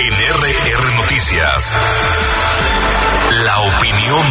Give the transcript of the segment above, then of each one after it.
En RR Noticias, la opinión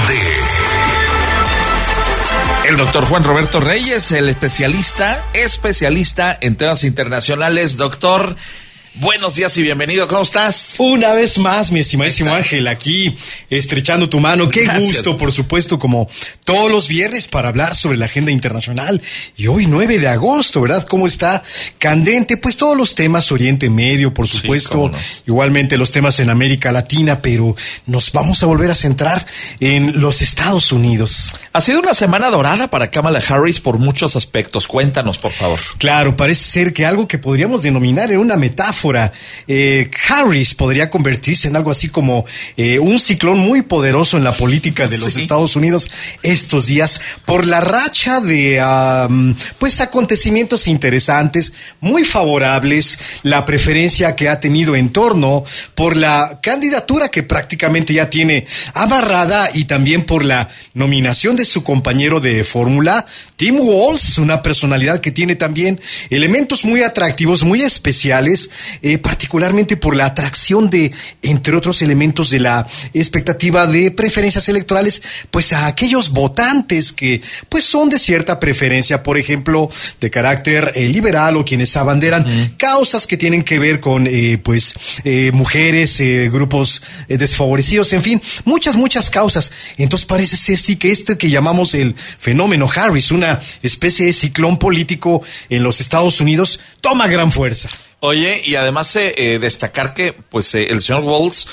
de... El doctor Juan Roberto Reyes, el especialista en temas internacionales. Doctor, buenos días y bienvenido, ¿cómo estás? Una vez más, mi estimadísimo Ángel, aquí estrechando tu mano. Qué Gracias. Gusto, por supuesto, como todos los viernes, para hablar sobre la agenda internacional. Y hoy, 9 de agosto, ¿verdad? ¿Cómo está candente? Pues todos los temas Oriente Medio, por supuesto, sí, no. Igualmente los temas en América Latina, pero nos vamos a volver a centrar en los Estados Unidos. Ha sido una semana dorada para Kamala Harris por muchos aspectos. Cuéntanos, por favor. Claro, parece ser que algo que podríamos denominar en una metáfora, Harris podría convertirse en algo así como un ciclón muy poderoso en la política de los Estados Unidos estos días, por la racha de pues acontecimientos interesantes, muy favorables, la preferencia que ha tenido en torno por la candidatura que prácticamente ya tiene amarrada, y también por la nominación de su compañero de fórmula, Tim Walz, una personalidad que tiene también elementos muy atractivos, muy especiales, particularmente por la atracción de, entre otros elementos de la expectativa de preferencias electorales, pues a aquellos votantes que pues son de cierta preferencia, por ejemplo, de carácter liberal, o quienes abanderan causas que tienen que ver con mujeres, grupos desfavorecidos, en fin, muchas causas. Entonces parece ser sí que esto que llamamos el fenómeno Harris, una especie de ciclón político en los Estados Unidos, toma gran fuerza. Oye, y además destacar que pues el señor Walz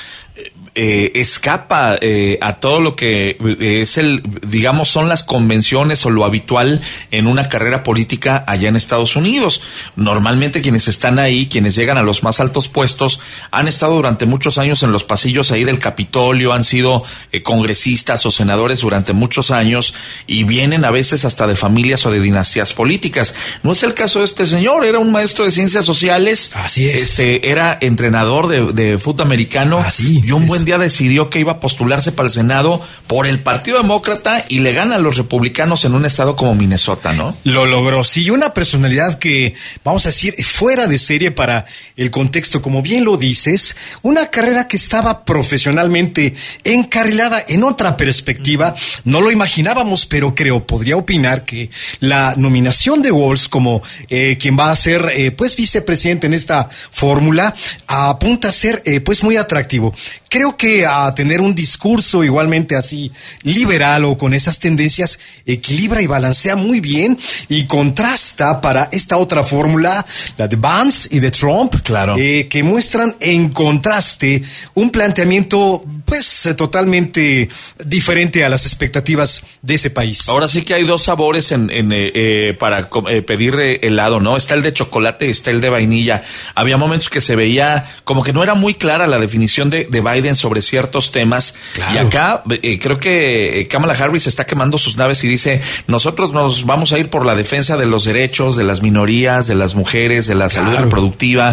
escapa a todo lo que es digamos, son las convenciones o lo habitual en una carrera política allá en Estados Unidos. Normalmente quienes están ahí, quienes llegan a los más altos puestos, han estado durante muchos años en los pasillos ahí del Capitolio, han sido congresistas o senadores durante muchos años, y vienen a veces hasta de familias o de dinastías políticas. No es el caso de este señor, era un maestro de ciencias sociales. Así es. Era entrenador de fútbol americano. Y un buen día decidió que iba a postularse para el Senado por el Partido Demócrata, y le gana a los republicanos en un estado como Minnesota, ¿no? Lo logró, sí, una personalidad que, vamos a decir, fuera de serie para el contexto, como bien lo dices, una carrera que estaba profesionalmente encarrilada en otra perspectiva. No lo imaginábamos, pero podría opinar que la nominación de Walz como quien va a ser pues vicepresidente en esta fórmula apunta a ser pues muy atractivo. Creo que a tener un discurso igualmente así liberal o con esas tendencias equilibra y balancea muy bien, y contrasta para esta otra fórmula, la de Vance y de Trump, claro, que muestran en contraste un planteamiento pues totalmente diferente a las expectativas de ese país. Ahora sí que hay dos sabores para pedir helado, ¿no? Está el de chocolate y está el de vainilla. Había momentos que se veía como que no era muy clara la definición de Biden sobre ciertos temas. Claro. Y acá creo que Kamala Harris está quemando sus naves y dice: nosotros nos vamos a ir por la defensa de los derechos de las minorías, de las mujeres, de la salud reproductiva,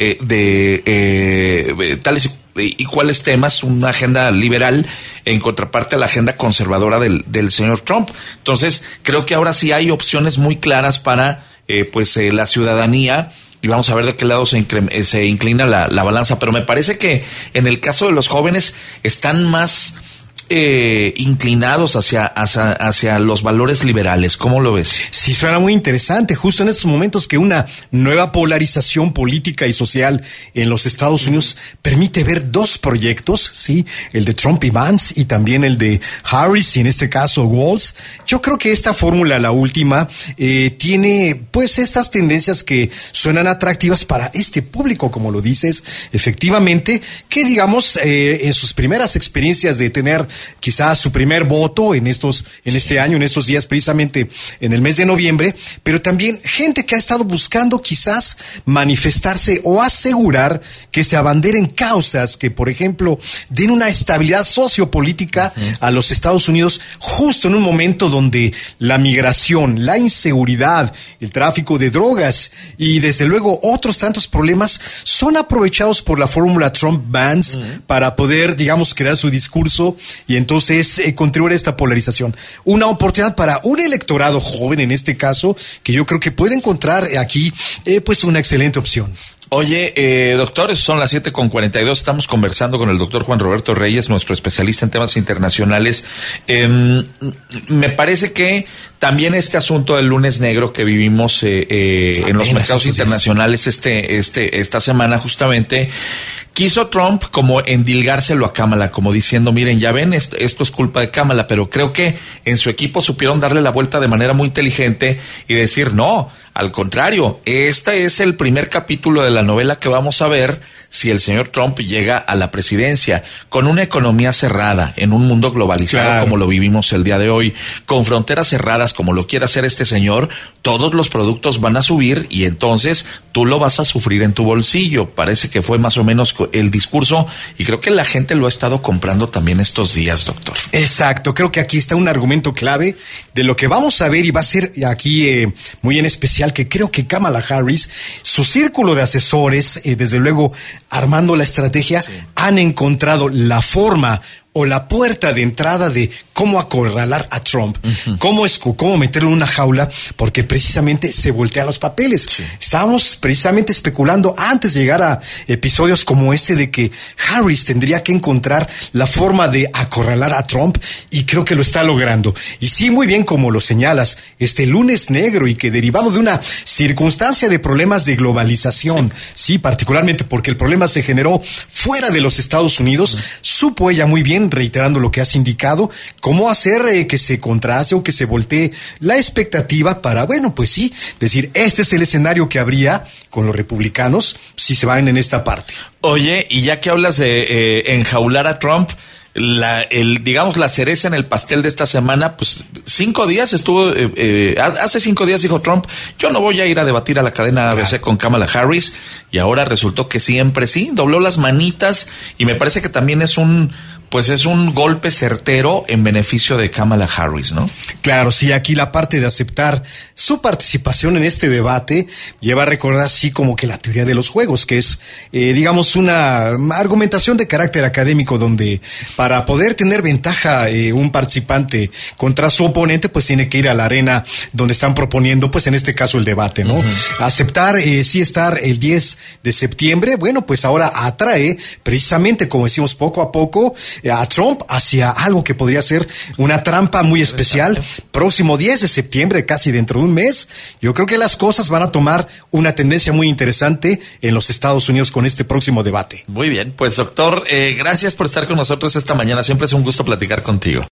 tales y cuáles temas, una agenda liberal en contraparte a la agenda conservadora del señor Trump. Entonces creo que ahora sí hay opciones muy claras para la ciudadanía, y vamos a ver de qué lado se inclina la balanza. Pero me parece que en el caso de los jóvenes están más inclinados hacia los valores liberales. ¿Cómo lo ves? Sí, suena muy interesante, justo en estos momentos que una nueva polarización política y social en los Estados Unidos permite ver dos proyectos, sí, el de Trump y Vance, y también el de Harris, y en este caso Walz. Yo creo que esta fórmula, la última, tiene pues estas tendencias que suenan atractivas para este público, como lo dices, efectivamente, que digamos en sus primeras experiencias de tener quizás su primer voto en este año, en estos días, precisamente en el mes de noviembre, pero también gente que ha estado buscando quizás manifestarse o asegurar que se abanderen causas que, por ejemplo, den una estabilidad sociopolítica a los Estados Unidos, justo en un momento donde la migración, la inseguridad, el tráfico de drogas y desde luego otros tantos problemas son aprovechados por la fórmula Trump-Vance para poder, digamos, crear su discurso y entonces contribuir a esta polarización. Una oportunidad para un electorado joven, en este caso, que yo creo que puede encontrar aquí pues una excelente opción. Oye, doctor, son las 7:42, estamos conversando con el doctor Juan Roberto Reyes, nuestro especialista en temas internacionales. Me parece que también este asunto del lunes negro que vivimos en los mercados internacionales esta semana justamente, quiso Trump como endilgárselo a Kamala, como diciendo, miren, ya ven, esto es culpa de Kamala, pero creo que en su equipo supieron darle la vuelta de manera muy inteligente y decir, no, al contrario, este es el primer capítulo de la novela que vamos a ver si el señor Trump llega a la presidencia, con una economía cerrada, en un mundo globalizado, claro, como lo vivimos el día de hoy, con fronteras cerradas como lo quiere hacer este señor, todos los productos van a subir y entonces tú lo vas a sufrir en tu bolsillo. Parece que fue más o menos el discurso y creo que la gente lo ha estado comprando también estos días, doctor. Exacto, creo que aquí está un argumento clave de lo que vamos a ver y va a ser aquí muy en especial que creo que Kamala Harris, su círculo de asesores, desde luego armando la estrategia, sí, han encontrado la forma o la puerta de entrada de cómo acorralar a Trump, cómo meterlo en una jaula, porque precisamente se voltean los papeles. Sí. Estábamos precisamente especulando antes de llegar a episodios como este de que Harris tendría que encontrar la forma de acorralar a Trump y creo que lo está logrando. Y sí, muy bien como lo señalas, este lunes negro y que derivado de una circunstancia de problemas de globalización, sí, particularmente porque el problema se generó fuera de los Estados Unidos, supo ella muy bien, reiterando lo que has indicado, cómo hacer que se contraste o que se voltee la expectativa para, bueno, pues sí, decir, este es el escenario que habría con los republicanos si se van en esta parte. Oye, y ya que hablas de enjaular a Trump, digamos, la cereza en el pastel de esta semana, pues 5 días estuvo, hace 5 días dijo Trump, yo no voy a ir a debatir a la cadena ABC con Kamala Harris, y ahora resultó que siempre sí, dobló las manitas, y me parece que también es un golpe certero en beneficio de Kamala Harris, ¿no? Claro, sí, aquí la parte de aceptar su participación en este debate lleva a recordar así como que la teoría de los juegos, que es, digamos, una argumentación de carácter académico donde para poder tener ventaja un participante contra su oponente, pues tiene que ir a la arena donde están proponiendo, pues en este caso el debate, ¿no? Aceptar, sí estar el 10 de septiembre, bueno, pues ahora atrae precisamente, como decimos, poco a poco, a Trump hacia algo que podría ser una trampa muy especial. Próximo 10 de septiembre, casi dentro de un mes, yo creo que las cosas van a tomar una tendencia muy interesante en los Estados Unidos con este próximo debate. Muy bien, pues doctor, gracias por estar con nosotros esta mañana. Siempre es un gusto platicar contigo.